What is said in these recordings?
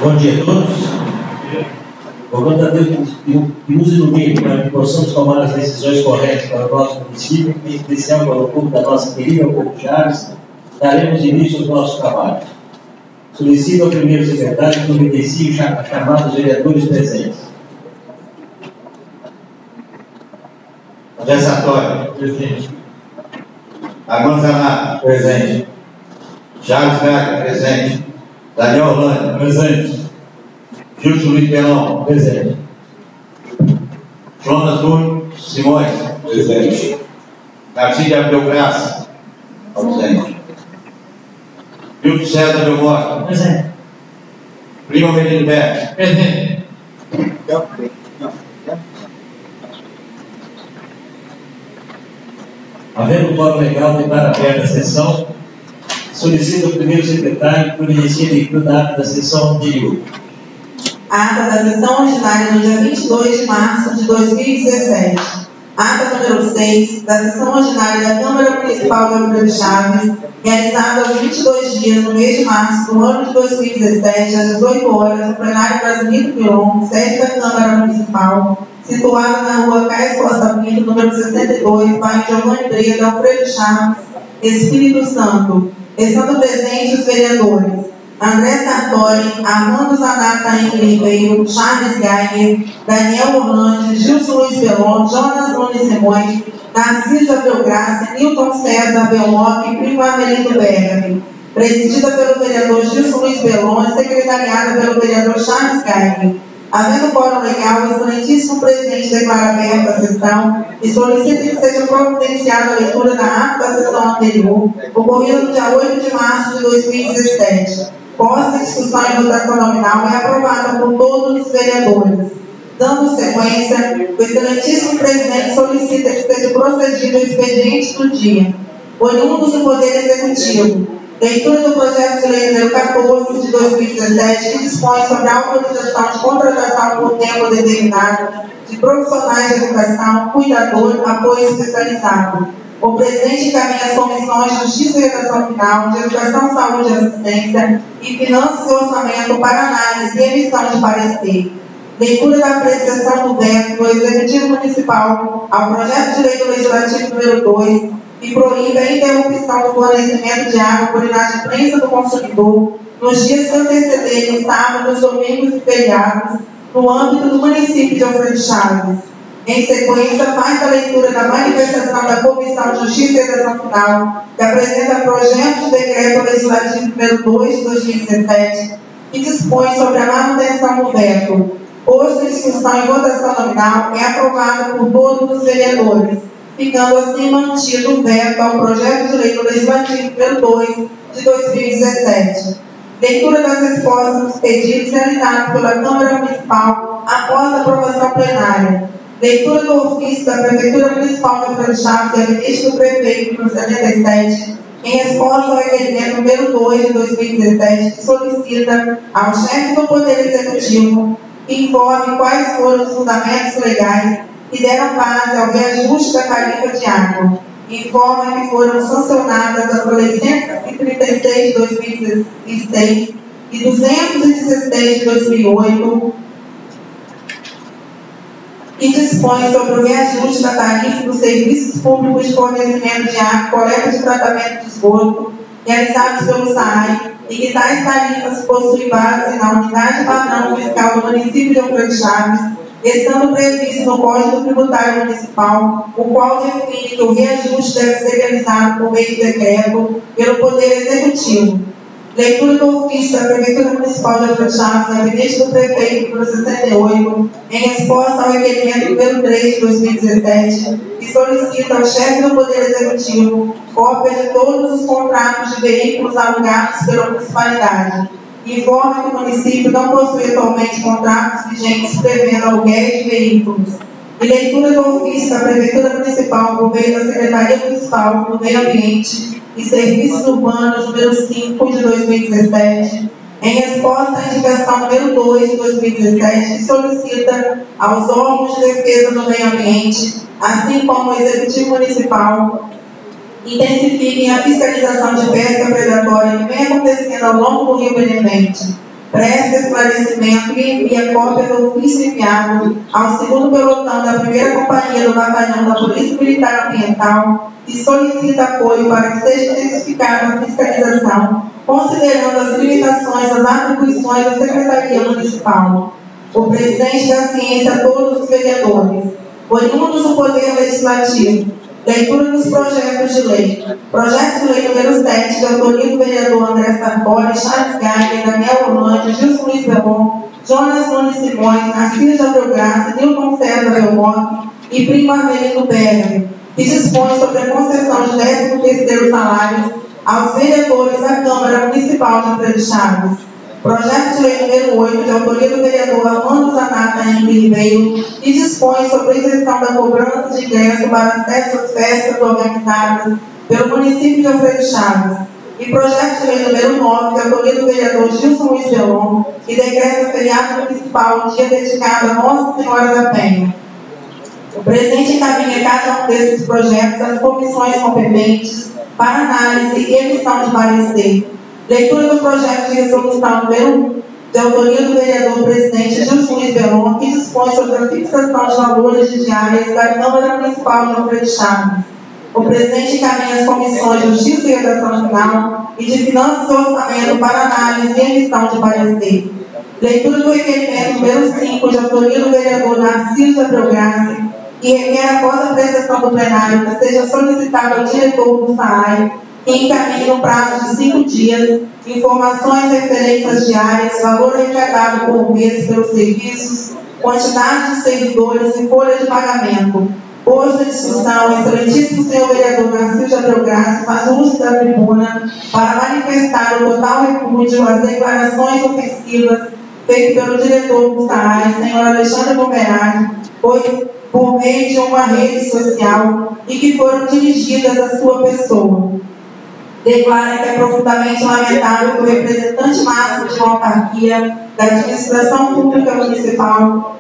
Bom dia a todos. Rogando a Deus que nos ilumine para que possamos tomar as decisões corretas para o nosso município, em especial para o povo da nossa querida povo Chaves, daremos início ao nosso trabalho. Solicito ao primeiro secretário que providencie a chamada dos vereadores presentes. André Sartori. Presente. Armando Zanato. Presente. Charles Gaga. Presente. Daniel Orlando. Presente. Gilson Luiz Pelão. Presente. Jonas Nunes Simões. Presente. Garcia Abel Graça. Presente. Milton César Belmonte. Presente. Primo Menino Beto. Presente. Havendo fórum legal, declaro aberta a sessão. Solicito ao primeiro secretário que providencie a leitura da ata da sessão anterior. A ata da sessão ordinária do dia 22 de março de 2017. Ata número 6 da sessão ordinária da Câmara Municipal de Alfredo Chaves, realizada aos 22 dias do mês de março do ano de 2017, às 18 horas, no plenário Brasilito Quilom, sede da Câmara Municipal, situado na rua Caio Costa Pinto, número 62, bairro Giovanni Breda, Alfredo Chaves, Espírito Santo, estando presentes os vereadores André Sartori, Armando Zanato Ribeiro, Charles Geiger, Daniel Orlando, Gilson Luiz Pelon, Jonas Nunes Simões, Narciso Abel Graça, Nilton César Belmonte e Primo Amelino Bergami, presidida pelo vereador Gilson Luiz Pelon e secretariada pelo vereador Charles Geiger. Havendo fórum legal, o excelentíssimo presidente declara aberta a sessão e solicita que seja providenciada a leitura da ata da sessão anterior, ocorrida no dia 8 de março de 2017. Posta, discussão e votação nominal é aprovada por todos os vereadores. Dando sequência, o excelentíssimo presidente solicita que seja procedido o expediente do dia, oriundos do Poder Executivo. Leitura do projeto de lei número 14 de 2017, que dispõe sobre a autorização de contratação por tempo determinado de profissionais de educação, cuidador, apoio especializado. O presidente encaminha as comissões de Justiça e Redação Final, de Educação, Saúde e Assistência e Finanças e Orçamento para análise e emissão de parecer. Leitura da apreciação do veto do Executivo Municipal ao projeto de lei do Legislativo número 2, que proíbe a interrupção do fornecimento de água por inadimplência do consumidor nos dias que antecederem sábados, domingos e feriados, no âmbito do município de Alfredo Chaves. Em sequência, faz a leitura da manifestação da Comissão de Justiça e Redação Final, que apresenta projeto de decreto legislativo número 2 de 2017, que dispõe sobre a manutenção do veto. Posto em discussão e votação nominal, é aprovado por todos os vereadores, ficando assim mantido o veto ao projeto de lei do Legislativo número 2 de 2017. Leitura das respostas dos pedidos realizados pela Câmara Municipal após a aprovação plenária. Leitura do ofício da Prefeitura Municipal de Alfredo Chaves e gabinete do prefeito número 77, em resposta ao requerimento número 2 de 2017, que solicita ao chefe do Poder Executivo que informe quais foram os fundamentos legais que deram base ao reajuste da tarifa de água. Informa que foram sancionadas as Leis 136 de 2006 e 216 de 2008, que dispõe sobre o reajuste da tarifa dos serviços públicos de fornecimento de água e coleta de tratamento de esgoto, realizados pelo SAAI, e que tais tarifas possuem base na unidade padrão fiscal do município de Alfredo Chaves, estando previsto no Código Tributário Municipal, o qual define que o reajuste deve ser realizado por meio de decreto pelo Poder Executivo. Leitura do ofício da Prefeitura Municipal de Alfredo Chaves, gabinete do prefeito número 68, em resposta ao requerimento número 3 de 2017, que solicita ao chefe do Poder Executivo cópia de todos os contratos de veículos alugados pela municipalidade. Informa que o município não possui atualmente contratos vigentes prevendo aluguéis de veículos. E leitura do ofício da Prefeitura Municipal por meio da Secretaria Municipal do Meio Ambiente e Serviços Urbanos número 5 de 2017, em resposta à indicação número 2 de 2017, que solicita aos órgãos de defesa do meio ambiente, assim como o Executivo Municipal, intensifiquem a fiscalização de pesca predatória que vem acontecendo ao longo do Rio Benevente. presta esclarecimento e envia cópia do ofício enviado ao 2º pelotão da 1ª Companhia do Batalhão da Polícia Militar Ambiental e solicita apoio para que seja intensificada a fiscalização, considerando as limitações das atribuições da Secretaria Municipal. O presidente da ciência a todos os vereadores, oriundos do Poder Legislativo, leitura dos projetos de lei. Projeto de lei número 7, de autoria do vereador André Sartori, Charles Geiger, Daniel Orlando, Gilson Luiz Belmont, Jonas Nunes Simões, Narciso de Abreu Graça, Nilton César Belmonte e Primo Avelino Berger, que dispõe sobre a concessão de 13º salários aos vereadores da Câmara Municipal de Alfredo Chaves. Projeto de lei número 8, de autoria do vereador Armando Zanata Henrique Ribeiro, que dispõe sobre a isenção da cobrança de ingresso para certas festas organizadas pelo município de Alfredo Chaves. E projeto de lei número 9, de autoria do vereador Gilson Luiz Belon, que decreta feriado municipal, dia dedicado a Nossa Senhora da Penha. O presidente encaminha cada um desses projetos às comissões competentes para análise e emissão de parecer. Leitura do projeto de resolução número 1, de autoria do vereador presidente Gilson Luiz Belon, que dispõe sobre a fixação de valores de diárias da Câmara Municipal de Alfredo Chaves. O presidente encaminha as comissões de Justiça e Redação Final e de Finanças e Orçamento para análise e emissão de parecer. Leitura do requerimento número 5, de autoria do vereador Narciso de Abreu Graça, que requer, após a apreciação do plenário, que seja solicitado ao diretor do SAAI que encaminhe no prazo de 5 dias informações referentes às diárias, valor arrecadado por mês pelos serviços, quantidade de servidores e folha de pagamento. Hoje, na discussão, o excelentíssimo senhor vereador Narciso de Abreu Graça faz uso da tribuna para manifestar o total repúdio às declarações ofensivas feitas pelo diretor do SAAI, senhor Alexandre Pomerari, por meio de uma rede social e que foram dirigidas à sua pessoa. Declara que é profundamente lamentável que o representante máximo de uma autarquia da administração pública municipal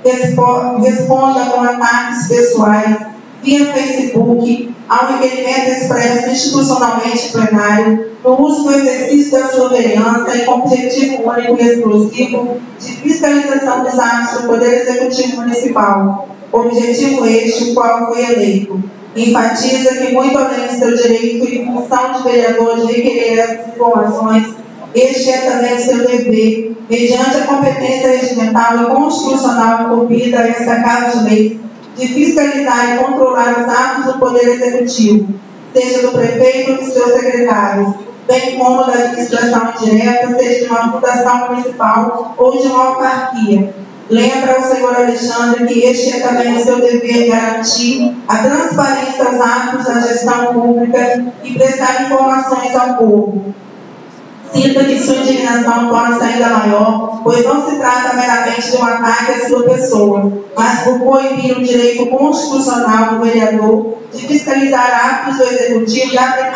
responda com ataques pessoais via Facebook ao requerimento expresso institucionalmente plenário no uso do exercício da sua vereança e com objetivo único e exclusivo de fiscalização dos atos do Poder Executivo Municipal, objetivo este o qual foi eleito. Enfatiza que, muito além do seu direito e função de vereador de requerer essas informações, este é também o seu dever, mediante a competência regimental e constitucional incumbida a esta Casa de Leis, de fiscalizar e controlar os atos do Poder Executivo, seja do prefeito ou dos seus secretários, bem como da administração indireta, seja de uma fundação municipal ou de uma autarquia. Lembra ao senhor Alexandre que este é também o seu dever garantir a transparência aos atos da gestão pública e prestar informações ao povo. Sinta que sua indignação torna-se ainda maior, pois não se trata meramente de um ataque à sua pessoa, mas por coibir o direito constitucional do vereador de fiscalizar atos do Executivo e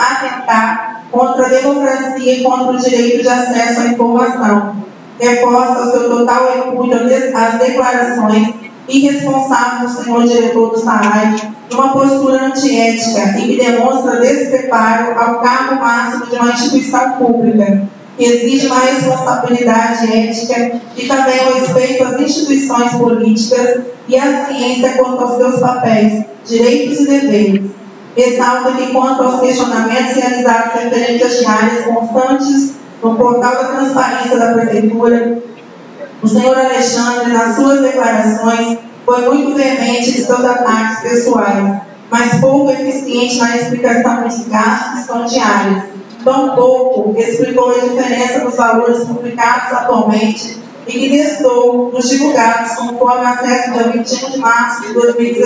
atentar contra a democracia e contra o direito de acesso à informação. Reforça o seu total repúdio às declarações irresponsáveis do senhor diretor do SAAI, numa postura antiética e que demonstra despreparo ao cargo máximo de uma instituição pública, que exige uma responsabilidade ética e também o respeito às instituições políticas e à ciência quanto aos seus papéis, direitos e deveres. Ressalta que, quanto aos questionamentos realizados referentes às diárias constantes no portal da transparência da Prefeitura, o senhor Alexandre, nas suas declarações, foi muito veemente de seus ataques pessoais, mas pouco eficiente na explicação dos gastos que são diários. Tampouco explicou a diferença dos valores publicados atualmente e que testou os divulgados conforme acesso dia 21 de março de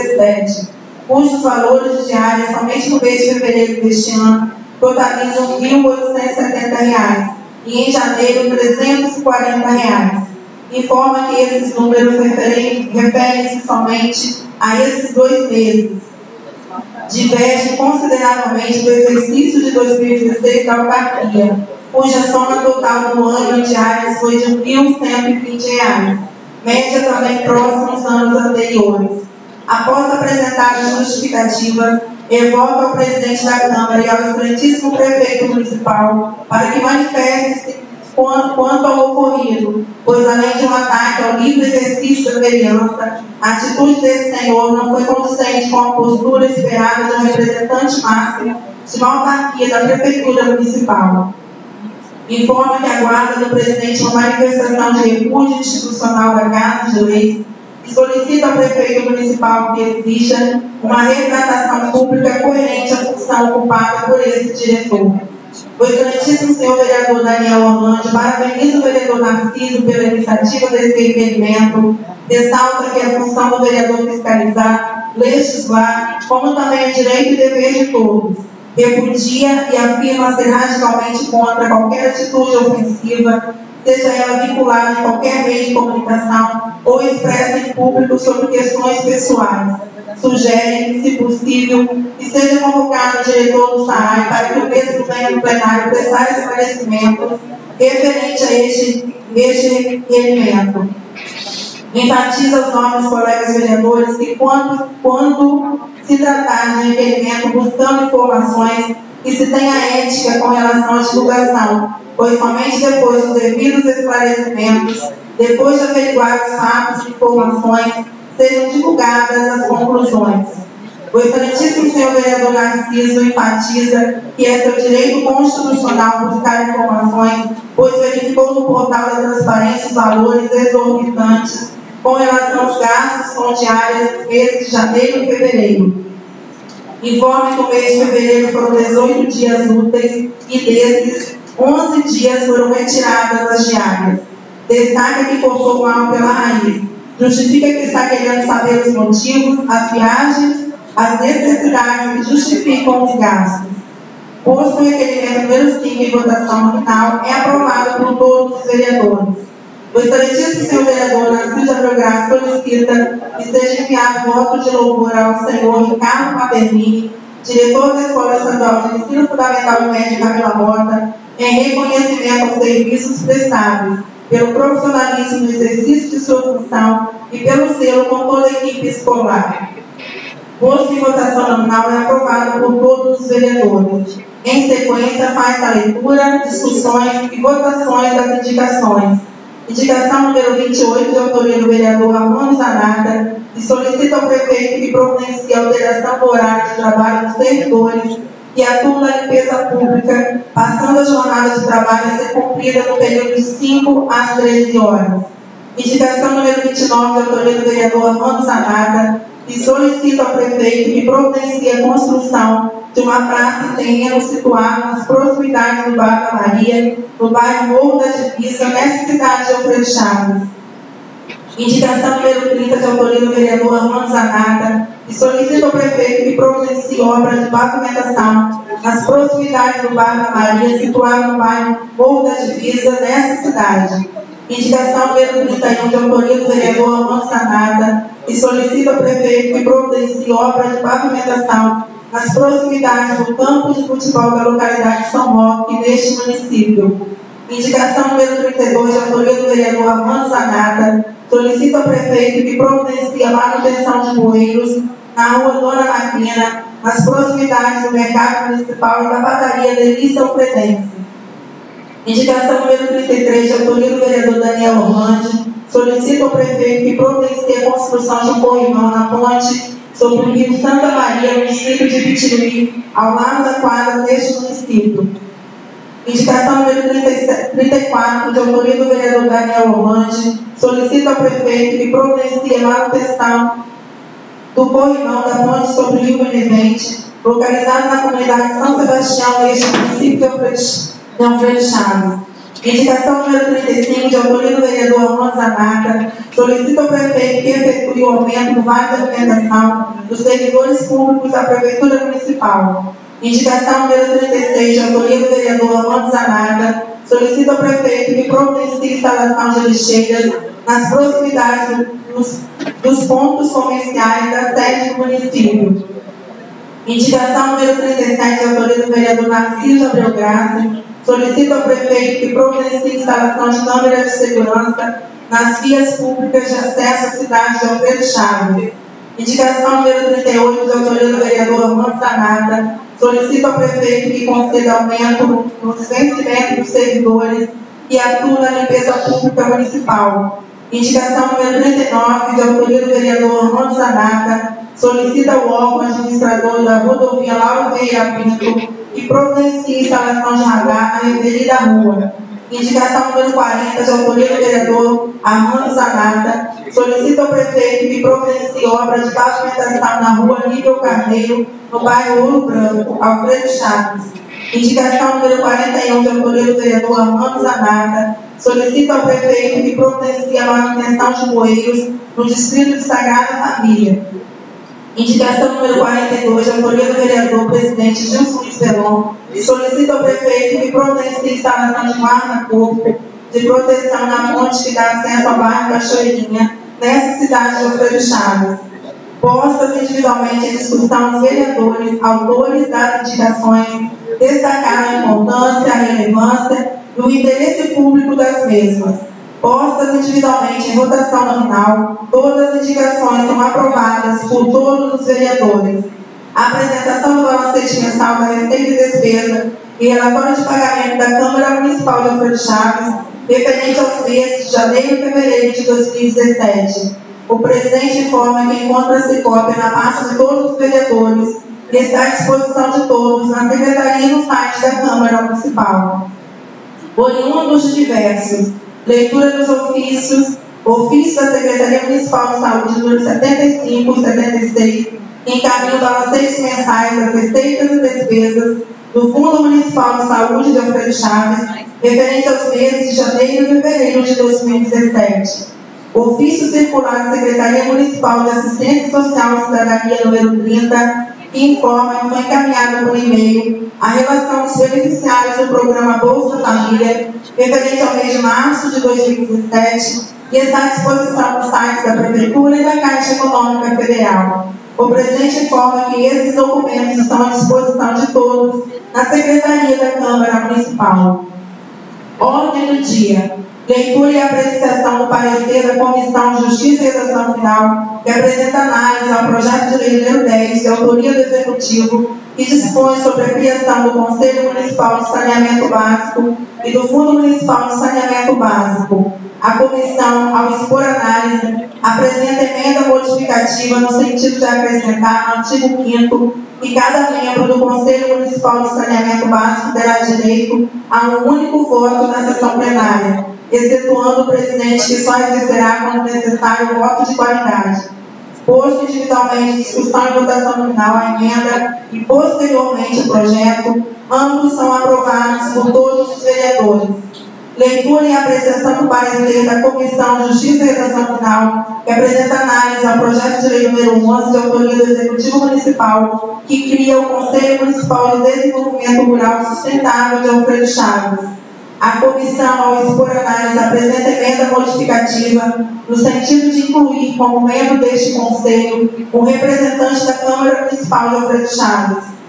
2017, cujos valores diários, somente no mês de fevereiro deste ano, totalizam R$ 1.870 e em janeiro R$ 340. Informa que esses números referem-se somente a esses 2 meses. Diverge consideravelmente do exercício de 2016 da autarquia, cuja soma total do ano em diárias foi de R$ 1.120, média também próxima aos anos anteriores. Após apresentar a justificativa, evoca ao presidente da Câmara e ao excelentíssimo prefeito municipal para que manifeste quanto ao ocorrido, pois além de um ataque ao livre exercício da vereança, a atitude desse senhor não foi condizente com a postura esperada de um representante máximo de uma autarquia da Prefeitura Municipal. Informa que aguarda do presidente uma manifestação de repúdio institucional da Casa de Leis e solicita ao prefeito municipal que exija uma retratação pública coerente à função ocupada por esse diretor. O excelentíssimo senhor vereador Daniel Orlando parabeniza o vereador Narciso pela iniciativa desse requerimento, ressalta que a função do vereador fiscalizar, legislar, como também é direito e dever de todos. Repudia e afirma ser radicalmente contra qualquer atitude ofensiva, seja ela vinculada em qualquer meio de comunicação ou expressa em público sobre questões pessoais. Sugere, se possível, que seja convocado o diretor do SAAI para que o mesmo venha no plenário prestar esclarecimentos referente a este requerimento. Enfatiza aos nobres colegas vereadores que, quando se tratar de requerimento buscando informações, que se tenha ética com relação à divulgação, pois somente depois dos devidos esclarecimentos, depois de averiguar os fatos e informações, sejam divulgadas as conclusões. O excelentíssimo senhor vereador Narciso enfatiza que é seu direito constitucional buscar informações, pois verificou no portal da transparência os valores exorbitantes com relação aos gastos com diárias dos meses de janeiro e fevereiro. Informa que o mês de fevereiro foram 18 dias úteis e desses, 11 dias foram retiradas as diárias. Destaca que cortou mal pela raiz. Justifica que está querendo saber os motivos, as viagens, as necessidades que justificam os gastos. Posto o requerimento número 5 em votação nominal, é aprovado por todos os vereadores. O excelentíssimo senhor vereador Narciso Abreu Graça solicita que seja enviado voto de louvor ao senhor Ricardo Paternini, diretor da Escola Estadual de Ensino Fundamental e Médio Camila Mota, em reconhecimento aos serviços prestados, pelo profissionalismo no exercício de sua função e pelo selo com toda a equipe escolar. Posto em votação nominal, é aprovado por todos os vereadores. Em sequência, faz a leitura, discussões e votações das indicações. Indicação número 28, de autoria do vereador Armando Zanata, que solicita ao prefeito que providencie a alteração do horário de trabalho dos servidores que atuam na limpeza pública, passando a jornada de trabalho a ser cumprida no período de 5 às 13 horas. Indicação número 29, de autoria do vereador Armando Zanata, que solicita ao prefeito que providencie a construção de uma praça em terreno situado nas proximidades do bairro da Maria, no bairro Morro da Divisa, nessa cidade de Alfredo Chaves. Indicação número 30, de autoria do vereador Armando Zanata, que solicita ao prefeito que providencie obras de pavimentação nas proximidades do bairro da Maria, situado no bairro Morro da Divisa, nessa cidade. Indicação número 31, de autoria do vereador Armando Zanata, que solicita ao prefeito que providencie obras de pavimentação nas proximidades do campo de futebol da localidade de São Roque, neste município. Indicação número 32, de autoria do vereador Armando Zanata, solicita ao prefeito que providencie a manutenção de bueiros na rua Dona Marquina, nas proximidades do mercado municipal e da padaria Delícia Alfredense. Indicação número 33, de autoria do vereador Daniel Orlando, solicita ao prefeito que providencie a construção de um corrimão na ponte sobre o rio Santa Maria, no município de Pitiruí, ao lado da quadra deste município. Indicação número 34, de autoria do vereador Daniel Orlando, solicita ao prefeito que providencie a manutenção do corrimão da ponte sobre o rio Benevente, localizado na comunidade São Sebastião, neste município de Alfredo Chaves. Indicação número 35, de autoria do vereador Armando Zanata, solicita ao prefeito que efetue o aumento do vale de alimentação dos servidores públicos da Prefeitura Municipal. Indicação número 36, de autoria do vereador Armando Zanata, solicita ao prefeito que providencie a instalação de lixeiras nas proximidades dos pontos comerciais da sede do município. Indicação número 37, de autoria do vereador Narciso Abreu Graça, solicita ao prefeito que providencie a instalação de câmeras de segurança nas vias públicas de acesso à cidade de Alfredo Chaves. Indicação número 38, de autoria do vereador Armando Zanata, solicita ao prefeito que conceda aumento nos vencimentos dos servidores e atua na limpeza pública municipal. Indicação número 39, de autoria do vereador Armando Zanata, solicita ao órgão administrador da rodovia Lauro Vieira Pinto que providencie a instalação de radar na referida rua. Indicação número 40, de autoria do vereador Armando Zanata, solicita ao prefeito que providencie obra de pavimentação na rua Nível Carneiro, no bairro Ouro Branco, Alfredo Chaves. Indicação número 41, de autoria do vereador Armando Zanata, solicita ao prefeito que providencie a manutenção de bueiros no distrito de Sagrada Família. Indicação número 42, de autoria do vereador presidente Gilson Luiz Velon, solicita ao prefeito que providencie a instalação de guarda-corpo de proteção na ponte que dá acesso ao bairro Cachoeirinha, nessa cidade de Alfredo Chaves. Postas individualmente em discussão os vereadores, autores das indicações, destacaram a importância, a relevância e o interesse público das mesmas. Postas individualmente em votação nominal, todas as indicações são aprovadas por todos os vereadores. A apresentação do balancete mensal da receita e despesa e relatório de pagamento da Câmara Municipal de Alfredo Chaves, referente aos meses de janeiro e fevereiro de 2017. O presidente informa que encontra-se cópia na pasta de todos os vereadores e está à disposição de todos na secretaria e no site da Câmara Municipal. Oriundos de diversos. Leitura dos ofícios. Ofício da Secretaria Municipal de Saúde, número 75 e 76, que encaminha balancetes mensais das receitas e despesas do Fundo Municipal de Saúde de Alfredo Chaves, referente aos meses de janeiro e fevereiro de 2017. Ofício circular da Secretaria Municipal de Assistência Social e Cidadania, número 30, que informa que foi encaminhado por e-mail a relação dos beneficiários do programa Bolsa Família, referente ao mês de março de 2017, e está à disposição nos sites da Prefeitura e da Caixa Econômica Federal. O presidente informa que esses documentos estão à disposição de todos na Secretaria da Câmara Municipal. Ordem do dia. Leitura e apreciação do parecer da Comissão de Justiça e Redação Final, que apresenta análise ao projeto de lei número 10, de autoria do Executivo, que dispõe sobre a criação do Conselho Municipal de Saneamento Básico e do Fundo Municipal de Saneamento Básico. A comissão, ao expor análise, apresenta emenda modificativa no sentido de acrescentar no artigo 5º que cada membro do Conselho Municipal de Saneamento Básico terá direito a um único voto na sessão plenária, excetuando o presidente, que só exercerá quando necessário o voto de qualidade. Posto individualmente discussão e votação nominal a emenda e posteriormente o projeto, ambos são aprovados por todos os vereadores. Leitura e apreciação do parecer da Comissão de Justiça e Redação Final, que apresenta análise ao projeto de lei número 11, de autoria do Executivo Municipal, que cria o Conselho Municipal de Desenvolvimento Rural Sustentável de Alfredo Chaves. A comissão, ao expor análise, apresenta emenda modificativa no sentido de incluir como membro deste Conselho o representante da Câmara Municipal de Alfredo Chaves.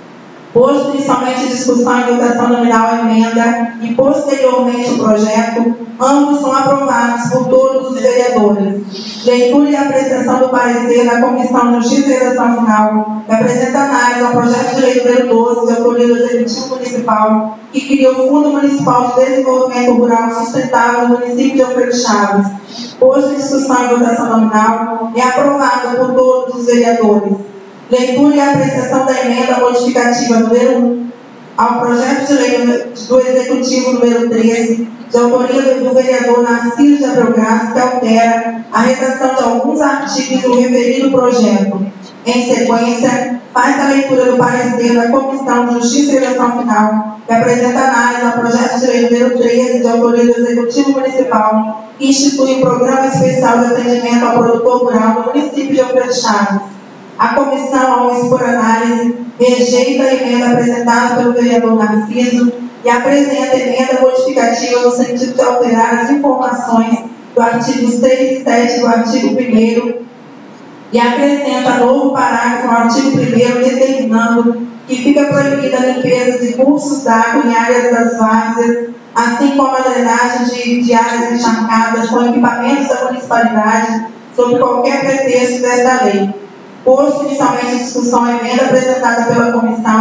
Posto inicialmente em discussão e votação nominal a emenda e posteriormente o projeto, ambos são aprovados por todos os vereadores. Leitura e apreciação do parecer da Comissão de Justiça e Redação Final, que apresenta análise ao projeto de lei número 12, de autoria do Executivo Municipal, que cria o Fundo Municipal de Desenvolvimento Rural Sustentável do município de Alfredo Chaves. Posto em discussão e votação nominal, é aprovado por todos os vereadores. Leitura e apreciação da emenda modificativa número 1 ao projeto de lei do Executivo número 13, de autoria do vereador Narciso de Abreu Graça, que altera a redação de alguns artigos do referido projeto. Em sequência, faz a leitura do parecer da Comissão de Justiça e Redação Final, que apresenta análise ao projeto de lei número 13, de autoria do Executivo Municipal, que institui um programa especial de atendimento ao produtor rural no município de Alfredo Chaves. A comissão, ao expor análise, rejeita a emenda apresentada pelo vereador Narciso e apresenta emenda modificativa no sentido de alterar as informações do artigo 6 e 7 do artigo 1º e acrescenta novo parágrafo no artigo 1º, determinando que fica proibida a limpeza de cursos d'água em áreas das várzeas, assim como a drenagem de áreas encharcadas com equipamentos da municipalidade, sob qualquer pretexto desta lei. Posto inicialmente em discussão a emenda apresentada pela comissão,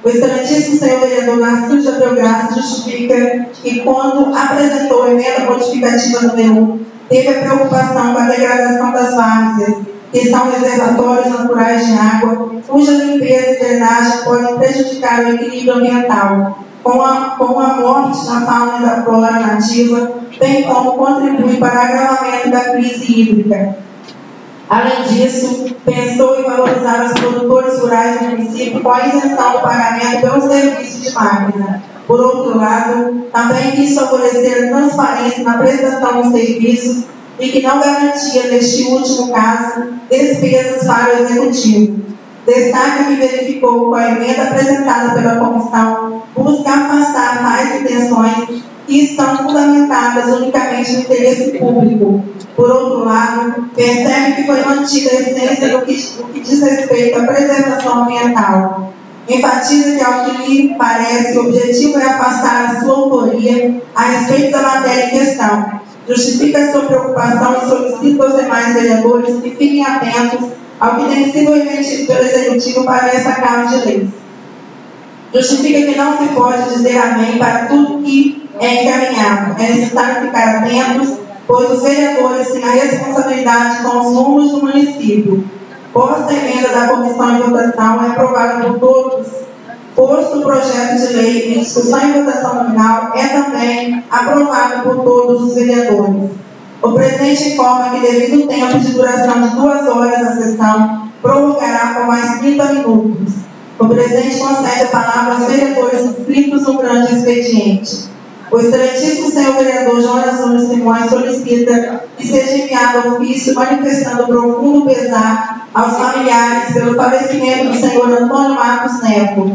O excelentíssimo senhor vereador Narciso de Abreu Graça justifica que, quando apresentou a emenda modificativa número 1, teve a preocupação com a degradação das várzeas, que são reservatórios naturais de água, cuja limpeza e drenagem podem prejudicar o equilíbrio ambiental, com a morte da fauna e da flora nativa, bem como contribui para o agravamento da crise hídrica. Além disso, pensou em valorizar os produtores rurais do município com a isenção do pagamento pelo serviço de máquina. Por outro lado, também quis favorecer a transparência na prestação dos serviços e que não garantia, neste último caso, despesas para o Executivo. Destaca que verificou com a emenda apresentada pela comissão busca afastar tais intenções que estão fundamentadas unicamente no interesse público. Por outro lado, percebe que foi mantida a essência do que diz respeito à preservação ambiental. Enfatiza que, ao que lhe parece, o objetivo é afastar a sua autoria a respeito da matéria em questão. Justifica a sua preocupação e solicita aos demais vereadores que fiquem atentos ao que tem sido remetido pelo Executivo para essa Casa de Leis. Justifica que não se pode dizer amém para tudo que é encaminhado. É necessário ficar atentos, pois os vereadores têm a responsabilidade com os rumos do município. Posta a emenda da comissão em votação, é aprovada por todos. Posto o projeto de lei em discussão e votação nominal, é também aprovado por todos os vereadores. O presidente informa que, devido ao tempo de duração de 2 horas a sessão, prorrogará por mais 30 minutos. O presidente concede a palavra aos vereadores inscritos no grande expediente. O excelentíssimo senhor vereador Jonas Nunes Simões solicita que seja enviado ofício manifestando profundo pesar aos familiares pelo falecimento do senhor Antônio Marcos Neto.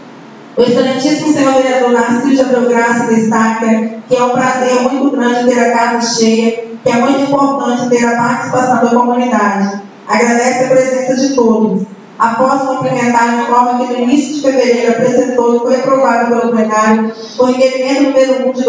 O excelentíssimo senhor vereador Narciso de Abreu Graça destaca que é um prazer muito grande ter a casa cheia, que é muito importante ter a participação da comunidade. Agradece a presença de todos. Após cumprimentar, informa que no início de fevereiro apresentou e foi aprovado pelo plenário o requerimento número 1 de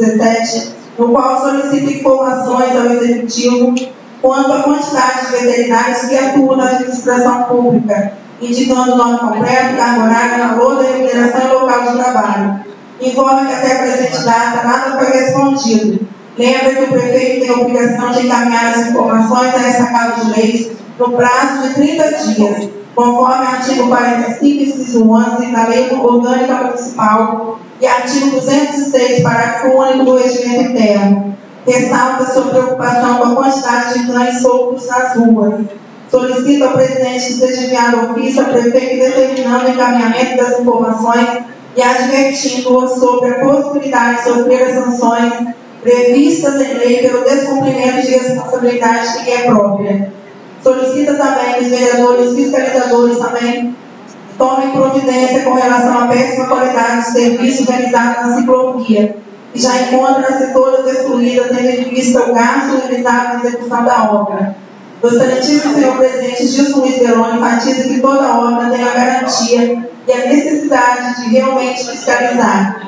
2017, no qual solicita informações ao Executivo quanto à quantidade de veterinários que atuam na administração pública, indicando o nome completo, carga horária, valor da remuneração e local de trabalho. Informa que até a presente data nada foi respondido. Lembra que o prefeito tem a obrigação de encaminhar as informações a essa Casa de Leis no prazo de 30 dias, conforme artigo 45, inciso 11 da Lei Orgânica Municipal e artigo 206, parágrafo único do Regimento Interno. Ressalta sua preocupação com a quantidade de cães soltos nas ruas. Solicita ao presidente que seja enviado ofício ao prefeito determinando o encaminhamento das informações e advertindo-o sobre a possibilidade de sofrer as sanções previstas em lei pelo descumprimento de responsabilidade que lhe é própria. Solicita também que os vereadores fiscalizadores também tomem providência com relação à péssima qualidade de serviço realizado na ciclovia, que já encontra-se toda destruída, tendo em vista o gasto realizado na execução da obra. O excelentíssimo senhor presidente Gilson Luiz Beloni enfatiza que toda obra tem a garantia e a necessidade de realmente fiscalizar.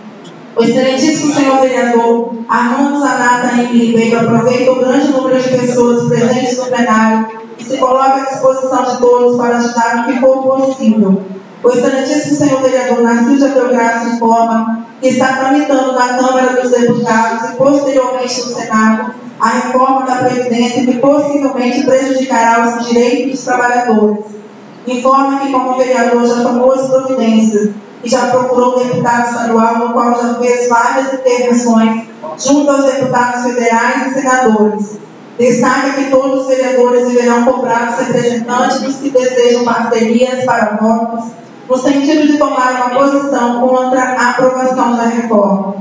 O excelentíssimo senhor vereador Armando Zanata Ribeiro aproveita o grande número de pessoas presentes no plenário e se coloca à disposição de todos para ajudar no que for possível. O excelentíssimo senhor vereador Narciso de Abreu Graça informa que está tramitando na Câmara dos Deputados e posteriormente no Senado a reforma da Previdência que possivelmente prejudicará os direitos dos trabalhadores. Informa que, como vereador, já tomou as providências e já procurou o deputado estadual, no qual já fez várias intervenções junto aos deputados federais e senadores. Destaca que todos os vereadores deverão cobrar os representantes que desejam parcerias para votos, no sentido de tomar uma posição contra a aprovação da reforma.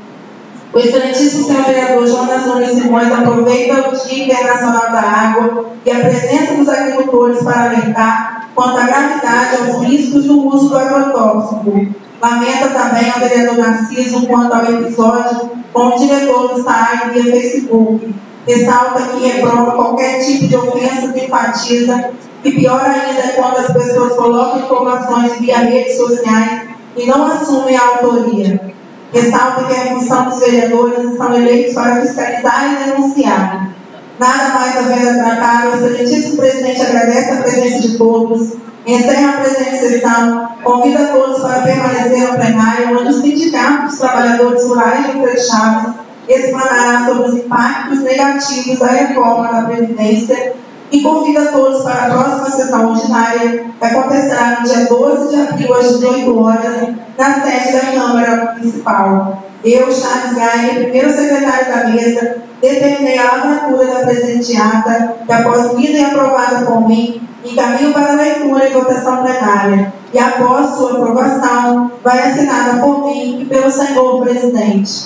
O excelentíssimo senhor vereador Jonas Nunes Simões aproveita o Dia Internacional da Água e a presença dos agricultores para alertar quanto à gravidade aos riscos do uso do agrotóxico. Lamenta também ao vereador Narciso quanto ao episódio com o diretor do SAAI via Facebook. Ressalta que reprova qualquer tipo de ofensa que enfatiza e pior ainda é quando as pessoas colocam informações via redes sociais e não assumem a autoria. Ressalta que a função dos vereadores são eleitos para fiscalizar e denunciar. Nada mais havendo a tratar, o excelentíssimo presidente agradece a presença de todos, encerra a presente sessão, convida todos para permanecer no plenário, onde o Sindicato dos Trabalhadores Rurais de Alfredo Chaves explanará sobre os impactos negativos da reforma da Previdência e convida todos para a próxima sessão ordinária, que acontecerá no dia 12 de abril, às 18 horas, na sede da Câmara Municipal. Eu, Charles Gaia, primeiro secretário da mesa, determinei a lavratura da presente ata, que após lida e aprovada por mim, encaminho para leitura e votação plenária, e após sua aprovação, vai assinada por mim e pelo senhor presidente.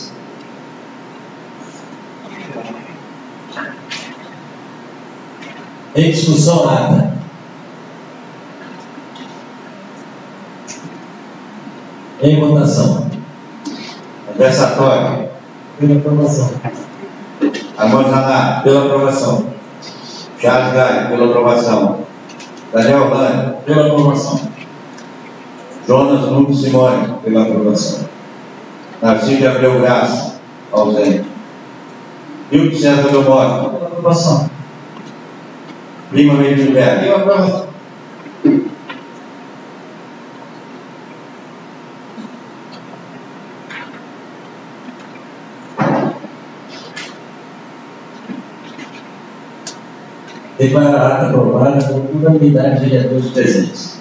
Em discussão, ata. Em votação. André Sartori. Pela aprovação. Armando Zanatti. Pela aprovação. Charles Gaia. Pela aprovação. Daniel Orlando. Pela aprovação. Jonas Nunes Simões. Pela aprovação. Narciso de Abreu Graça. Ausente. Hilton César Belmonte. Pela aprovação. Lima Mendes Gilberto. Pela aprovação. Declara a ata aprovada por unanimidade de vereadores presentes.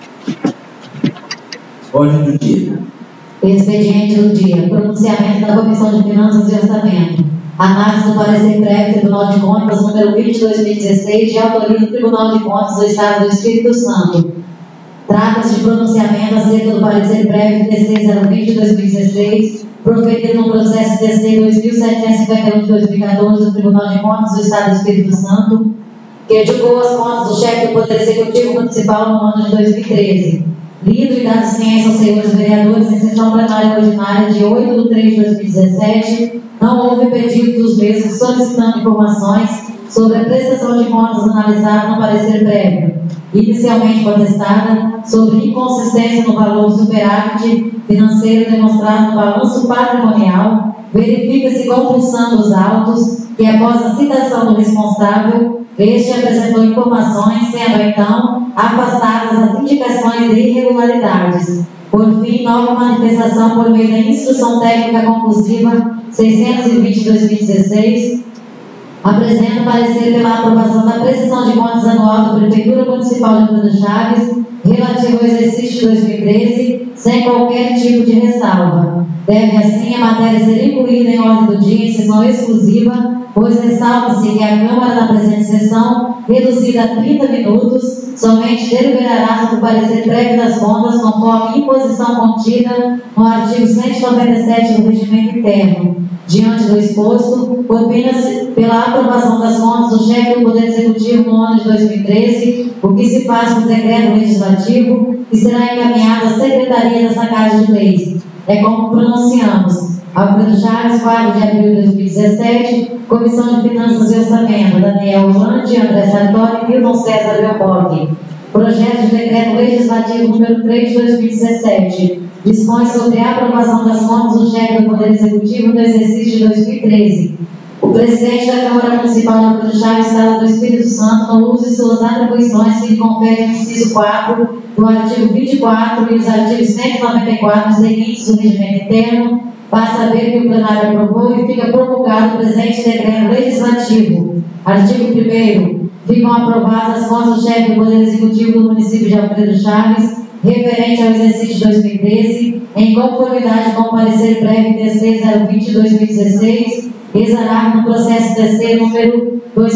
Ordem do dia. Expediente do dia. Pronunciamento da Comissão de Finanças e Orçamento. Análise do parecer prévio do Tribunal de Contas número 20/2016 de autoria do Tribunal de Contas do Estado do Espírito Santo. Trata-se de pronunciamento acerca do parecer prévio TC-020/2016, proferido no processo TC 2751 de 2014 do Tribunal de Contas do Estado do Espírito Santo, que julgou as contas do chefe do Poder Executivo Municipal no ano de 2013. Lido e dado ciência aos senhores vereadores em sessão plenária ordinária de 8 de 3 de 2017, não houve pedido dos mesmos solicitando informações sobre a prestação de contas analisada no parecer prévio, inicialmente contestada, sobre inconsistência no valor do superávit financeiro demonstrado no balanço patrimonial, verifica-se compulsão dos autos, que após a citação do responsável, este apresentou informações, sendo então afastadas as indicações de irregularidades. Por fim, nova manifestação por meio da Instrução Técnica Conclusiva 620/2016, apresenta parecer pela aprovação da prestação de contas anual da Prefeitura Municipal de Alfredo Chaves, relativo ao exercício de 2013, sem qualquer tipo de ressalva. Deve, assim, a matéria ser incluída em ordem do dia em sessão exclusiva, pois ressalta-se que a Câmara, na presente sessão, reduzida a 30 minutos, somente deliberará sobre o parecer prévio das contas conforme imposição contida no artigo 197 do Regimento Interno. Diante do exposto, opina-se pela aprovação das contas do chefe do Poder Executivo no ano de 2013, o que se faz por decreto legislativo, que será encaminhado à Secretaria da Casa de Leis. É como pronunciamos. Alfredo Chaves, 4 de abril de 2017, Comissão de Finanças e Orçamento, Daniel Orlando, André Sartori e Hilton César Belmonte. Projeto de Decreto Legislativo número 3 de 2017, dispõe sobre a aprovação das contas do chefe do Poder Executivo no exercício de 2013. O presidente da Câmara Municipal de Alfredo Chaves, Estado do Espírito Santo, no uso de suas atribuições que lhe confere o inciso 4 do artigo 24 e os artigos 194 seguintes do Regimento Interno, basta saber que o plenário aprovou e fica promulgado o presente decreto legislativo. Artigo 1º. Ficam aprovadas as contas do chefe do Poder Executivo do município de Alfredo Chaves, referente ao exercício de 2013, em conformidade com o parecer prévio TC 020/2016, exarado no processo TC número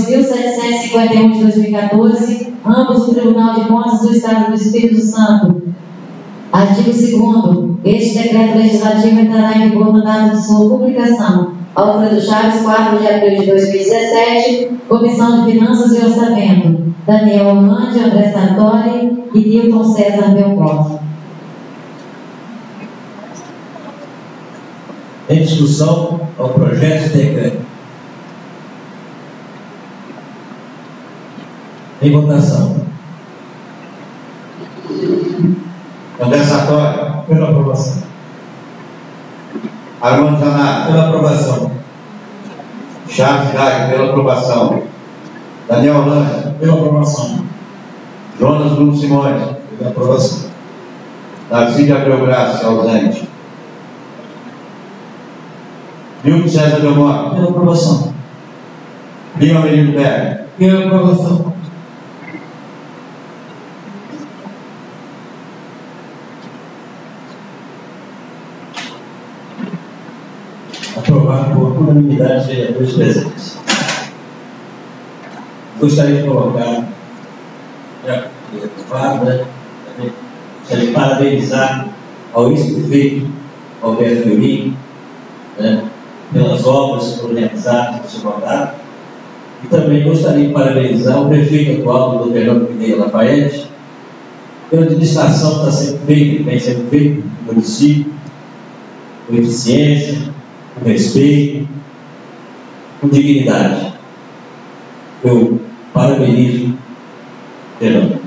2751 de 2014, ambos do Tribunal de Contas do Estado do Espírito Santo. Artigo 2º. Este decreto legislativo entrará em vigor na data de sua publicação. Alfredo Chaves, 4 de abril de 2017, Comissão de Finanças e Orçamento. Daniel Orlando, André Sartori e Hilton César Belmonte. Em discussão ao projeto de decreto. Em votação. André Sartori. Pela aprovação. Armando Zanatti. Pela aprovação. Chaves Gag, pela aprovação. Daniel Holanda. Pela aprovação. Jonas Bruno Simões. Pela aprovação. Narcísio Abreu Graça, ausente. Milton César Belmonte. Pela aprovação. Lima Menino Berg. Pela aprovação. Aprovado por unanimidade dos vereadores presentes. Gostaria de colocar, já aprovado, né? Gostaria de parabenizar ao ex-prefeito Alberto Fiorini, né, pelas obras que foram realizadas no seu mandato. E também gostaria de parabenizar o prefeito atual, o Dr. Fernando Pinheiro Lafayette, pela administração que está sendo feita, que vem sendo feita no município, com eficiência, com respeito, com dignidade. Eu parabenizo Fernando.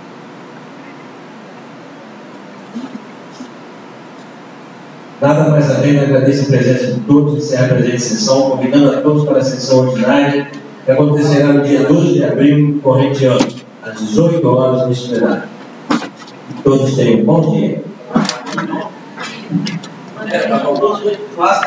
Nada mais além, agradeço a presença de todos, encerro a presente sessão, convidando a todos para a sessão ordinária, que acontecerá no dia 12 de abril, corrente ano, às 18 horas neste plenário. Todos tenham um bom dia.